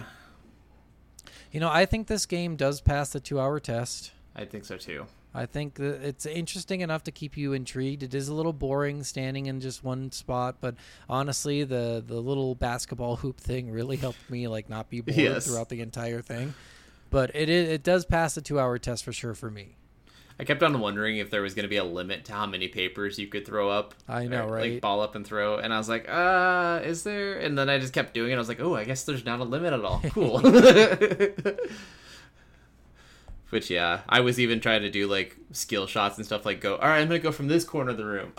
You know, I think this game does pass the two-hour test. I think so too. I think that it's interesting enough to keep you intrigued. It is a little boring standing in just one spot, but honestly, the the little basketball hoop thing really helped me like not be bored Yes. throughout the entire thing. But it is, it does pass the two-hour test for sure for me. I kept on wondering if there was going to be a limit to how many papers you could throw up. I know, or, right? Like ball up and throw. And I was like, uh, is there? And then I just kept doing it. I was like, oh, I guess there's not a limit at all. Cool. Which, yeah, I was even trying to do like skill shots and stuff like go, all right, I'm going to go from this corner of the room.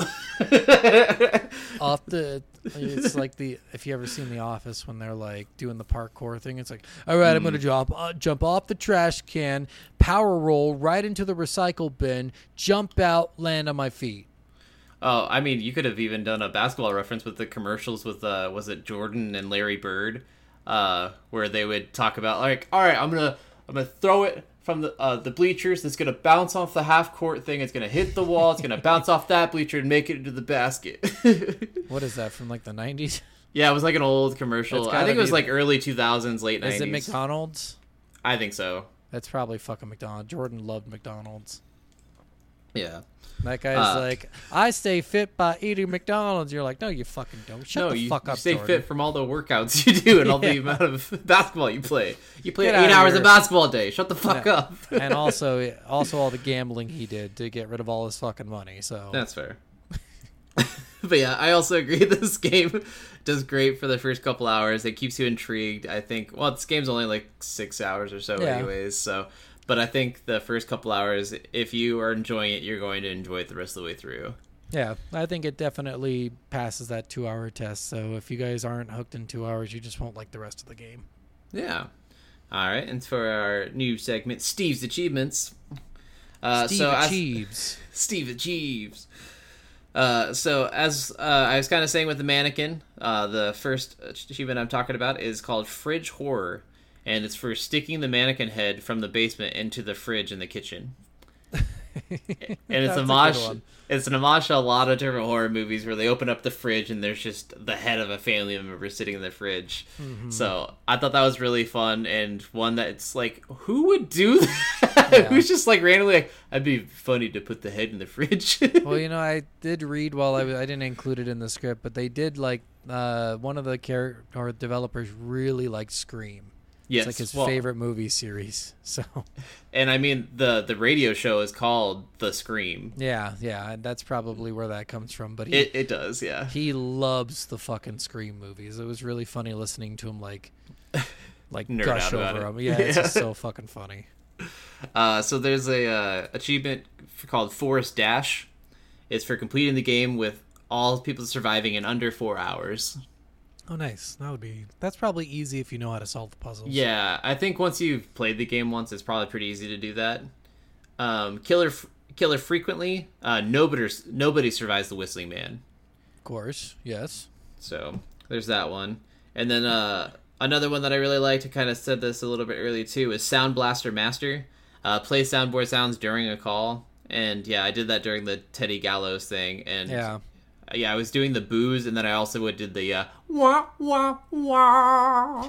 Off the, it's like the if you ever seen The Office when they're like doing the parkour thing. It's like, all right, I'm gonna jump, uh, jump off the trash can, power roll right into the recycle bin, jump out, land on my feet. Oh, I mean, you could have even done a basketball reference with the commercials with, uh, was it Jordan and Larry Bird, uh, where they would talk about like, all right, I'm gonna, I'm gonna throw it from the uh, the bleachers. It's gonna bounce off the half court thing. It's gonna hit the wall. It's gonna bounce off that bleacher and make it into the basket. What is that from like the nineties? Yeah, it was like an old commercial. It's I gotta think it was be- like early two thousands, late nineties. Is it McDonald's? I think so. That's probably fucking McDonald's. Jordan loved McDonald's. Yeah. That guy's Uh, like, I stay fit by eating McDonald's. You're like, no, you fucking don't. Shut no, the you, fuck you up, stay Jordan. fit from all the workouts you do and all the Yeah. amount of basketball you play. You play Get eight outta hours here. of basketball a day. Shut the fuck Yeah. up. And also, also all the gambling he did to get rid of all his fucking money. So That's fair. But yeah, I also agree this game does great for the first couple hours. It keeps you intrigued. I think, well, this game's only like six hours or so Yeah. anyways, so... But I think the first couple hours, if you are enjoying it, you're going to enjoy it the rest of the way through. yeah, I think it definitely passes that two-hour test. So if you guys aren't hooked in two hours, you just won't like the rest of the game. Yeah. All right, and for our new segment, Steve's Achievements. Uh, Steve so as- achieves. Steve achieves. Uh, so as uh, I was kind of saying with the mannequin, uh, the first achievement I'm talking about is called Fridge Horror, and it's for sticking the mannequin head from the basement into the fridge in the kitchen. And it's That's a an good homage. one. It's an homage to a lot of different horror movies where they open up the fridge and there's just the head of a family member sitting in the fridge. Mm-hmm. So I thought that was really fun and one that it's like, who would do that? Yeah. Who's just like randomly like, I'd be funny to put the head in the fridge. Well, you know, I did read while I, was- I didn't include it in the script, but they did like uh, one of the character or developers really liked Scream. Yes, It's like his well, favorite movie series. So and I mean the the radio show is called The Scream. yeah, yeah, that's probably where that comes from. But he It it does, yeah. he loves the fucking Scream movies. It was really funny listening to him like like Nerd gush out about over it. them. Yeah, it's Yeah. just so fucking funny. Uh, so there's a uh, achievement f- called Forest Dash. It's for completing the game with all people surviving in under four hours. Oh, nice. That would be. That's probably easy if you know how to solve the puzzles. Yeah, I think once you've played the game once, it's probably pretty easy to do that. Um, killer, killer frequently. Uh, nobody, nobody survives the Whistling Man. Of course. Yes. So there's that one. And then uh, another one that I really liked, I kind of said this a little bit earlier too, is Sound Blaster Master. Uh, play soundboard sounds during a call. And yeah, I did that during the Teddy Gallows thing. And Yeah. yeah, I was doing the boos, and then I also would did the uh, wah wah wah.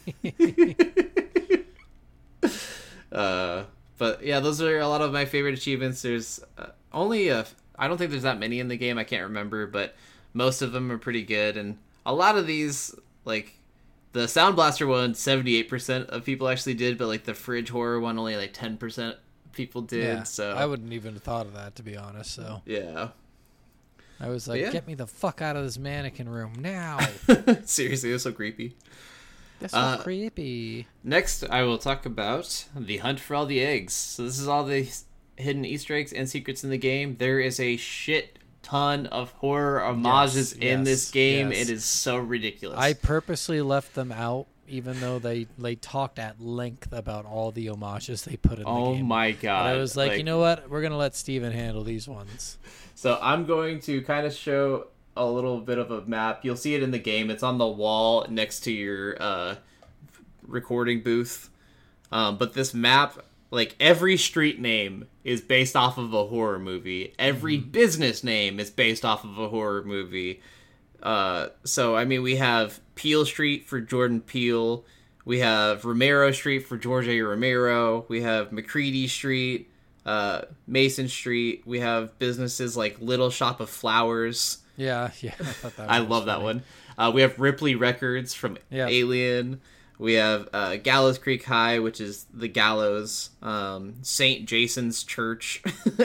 uh, but yeah, those are a lot of my favorite achievements. There's uh, only a, I don't think there's that many in the game. I can't remember, but most of them are pretty good, and a lot of these, like the Sound Blaster one, seventy-eight percent of people actually did, but like the Fridge Horror one, only like ten percent people did. Yeah. So I wouldn't even have thought of that, to be honest. So yeah. I was like, Yeah. get me the fuck out of this mannequin room now. Seriously, it was so creepy. That's so Uh, creepy. Next, I will talk about the hunt for all the eggs. So this is all the hidden Easter eggs and secrets in the game. There is a shit ton of horror homages Yes, in yes, this game. yes. It is so ridiculous. I purposely left them out, even though they, they talked at length about all the homages they put in oh the game. my But god! I was like, you know what? We're gonna let Steven handle these ones. So I'm going to kind of show a little bit of a map. You'll see it in the game. It's on the wall next to your uh, recording booth. Um, but this map, like every street name is based off of a horror movie. Every Mm-hmm. business name is based off of a horror movie. Uh, so I mean, we have Peele Street for Jordan Peele. We have Romero Street for George A. Romero. We have McCready Street, uh, Mason Street. We have businesses like Little Shop of Flowers. Yeah, yeah. I, thought that I was love that funny. one. Uh, we have Ripley Records from Yeah. Alien. We have uh, Gallows Creek High, which is the Gallows. Um, Saint Jason's Church.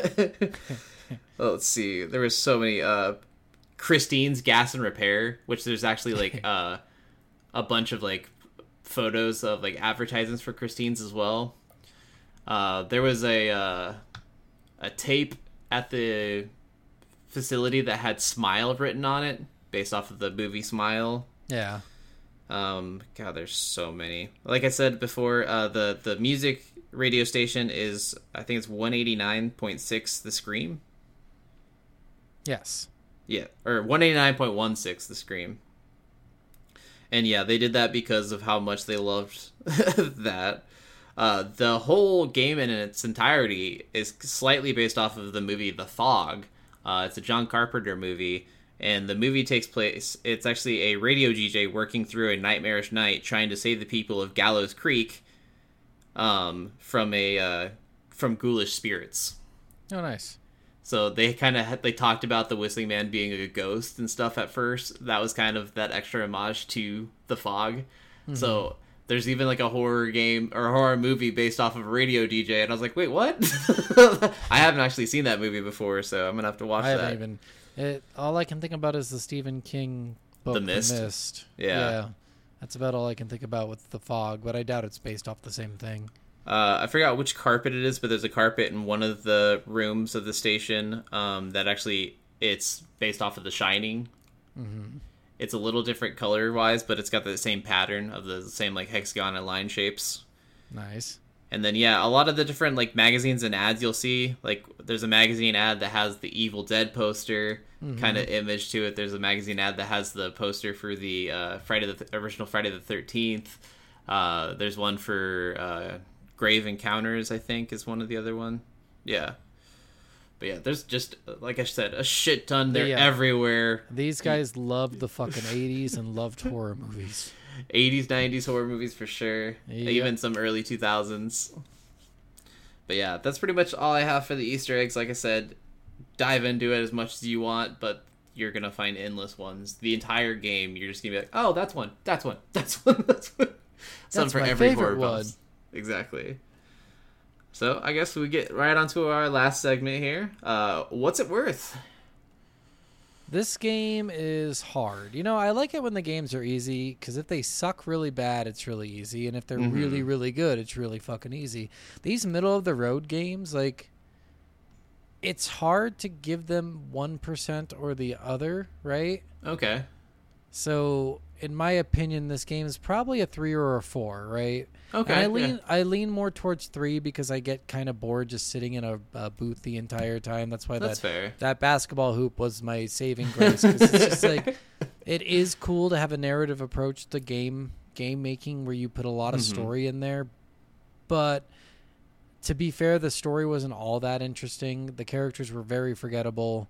Well, let's see. There was so many. Uh, Christine's Gas and Repair, which there's actually like uh, a bunch of like photos of like advertisements for Christine's as well. Uh, there was a uh, a tape at the facility that had Smile written on it, based off of the movie Smile. Yeah. Um, God, there's so many. Like I said before, uh, the the music radio station is, I think it's one eighty-nine point six The Scream. Yes. Yeah, or one eighty-nine point one six The Scream. And yeah, they did that because of how much they loved that. Uh, the whole game in its entirety is slightly based off of the movie The Fog. Uh, it's a John Carpenter movie, and the movie takes place, it's actually a radio D J working through a nightmarish night trying to save the people of Gallows Creek um, from a uh, from ghoulish spirits. Oh, nice. So they kind of they talked about the Whistling Man being a ghost and stuff at first. That was kind of that extra homage to the fog. Mm-hmm. So there's even like a horror game or a horror movie based off of a radio D J, and I was like, wait, what? I haven't actually seen that movie before, so I'm gonna have to watch I that. haven't even. It, all I can think about is the Stephen King book, The Mist. The Mist. Yeah. yeah, that's about all I can think about with the fog, but I doubt it's based off the same thing. Uh, I forgot which carpet it is, but there's a carpet in one of the rooms of the station um, that actually it's based off of The Shining. Mm-hmm. It's a little different color wise, but it's got the same pattern of the same like hexagon and line shapes. Nice. And then yeah, a lot of the different like magazines and ads you'll see, like there's a magazine ad that has the Evil Dead poster mm-hmm. kind of image to it. There's a magazine ad that has the poster for the uh, Friday the th- original Friday the thirteenth. Uh, there's one for uh, Grave Encounters, I think, is one of the other one. Yeah. But yeah, there's just, like I said, a shit ton. They're yeah. everywhere. These guys loved the fucking eighties and loved horror movies. eighties, nineties horror movies for sure. Yep. Even some early two thousands. But yeah, that's pretty much all I have for the Easter eggs. Like I said, dive into it as much as you want, but you're going to find endless ones. The entire game, you're just going to be like, oh, that's one, that's one, that's one, that's one. Some that's for my every favorite horror one. Boss. Exactly. So I guess we get right onto our last segment here. Uh, what's it worth? This game is hard. You know, I like it when the games are easy, because if they suck really bad, it's really easy. And if they're mm-hmm. really, really good, it's really fucking easy. These middle-of-the-road games, like, it's hard to give them one percent or the other, right? Okay. So, in my opinion, this game is probably a three or a four, right? Okay. And I lean yeah. I lean more towards three because I get kind of bored just sitting in a, a booth the entire time. That's why That's that fair. that basketball hoop was my saving grace, because it's just like it is cool to have a narrative approach to game game making where you put a lot of mm-hmm. story in there. But to be fair, the story wasn't all that interesting. The characters were very forgettable.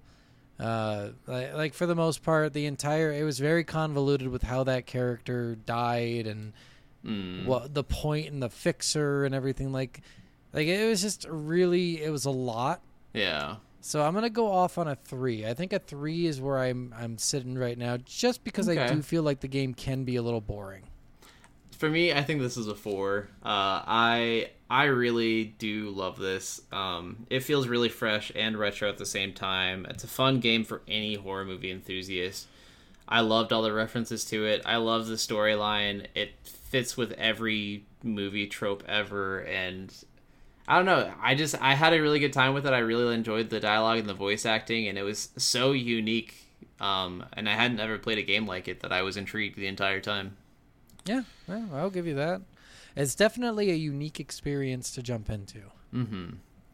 Uh, like, like for the most part, the entire it was very convoluted with how that character died and. Mm. What the point and the fixer and everything, like like it was just really it was a lot. Yeah. So I'm gonna go off on a three. I think a three is where I'm I'm sitting right now, just because okay. I do feel like the game can be a little boring. For me, I think this is a four. Uh, I I really do love this. Um, it feels really fresh and retro at the same time. It's a fun game for any horror movie enthusiast. I loved all the references to it. I love the storyline. It fits with every movie trope ever, and I don't know. I just I had a really good time with it. I really enjoyed the dialogue and the voice acting, and it was so unique. Um, and I hadn't ever played a game like it that I was intrigued the entire time. Yeah, well, I'll give you that. It's definitely a unique experience to jump into. Mm-hmm.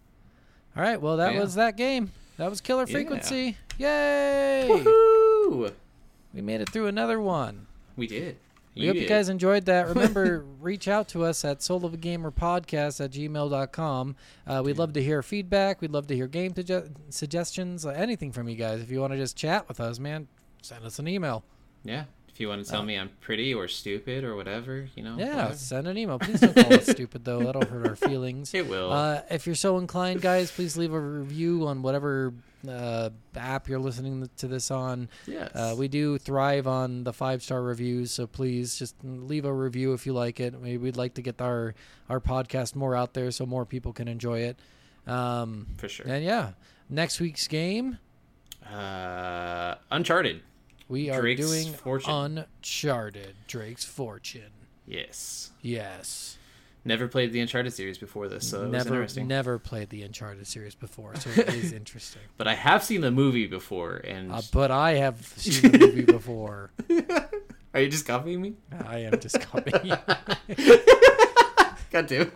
All right, well, that yeah. was that game. That was Killer Frequency. Yeah. Yay! Woohoo! We made it through another one. We did. You we hope did. You guys enjoyed that. Remember, reach out to us at soul of a gamer podcast at gmail dot com. Uh, we'd love to hear feedback. We'd love to hear game suge- suggestions, uh, anything from you guys. If you want to just chat with us, man, send us an email. Yeah. If you want to tell uh, me I'm pretty or stupid or whatever, you know. Yeah, whatever. Send an email. Please don't call us stupid, though. That'll hurt our feelings. It will. Uh, if you're so inclined, guys, please leave a review on whatever uh, app you're listening to this on. Yes. Uh, we do thrive on the five-star reviews, so please just leave a review if you like it. Maybe we'd like to get our, our podcast more out there so more people can enjoy it. Um, For sure. And, yeah, next week's game. Uh, Uncharted. We are Drake's doing Fortune. Uncharted, Drake's Fortune. Yes. Yes. Never played the Uncharted series before this, so it never, was interesting. Never played the Uncharted series before, so it is interesting. But I have seen the movie before, and uh, but I have seen the movie before. Are you just copying me? I am just copying you. Got to.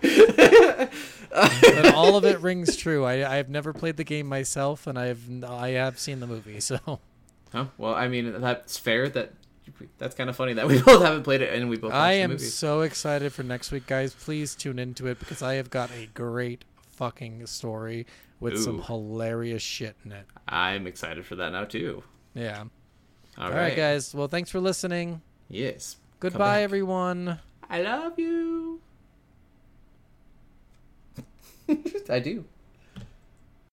But all of it rings true. I I have never played the game myself, and I have I have seen the movie, so. Oh, well, I mean, that's fair. That That's kind of funny that we both haven't played it and we both watched I the am movie. so excited for next week, guys. Please tune into it because I have got a great fucking story with Ooh. some hilarious shit in it. I'm excited for that now, too. Yeah. All, All right. right, guys. Well, thanks for listening. Yes. Goodbye, everyone. I love you. I do.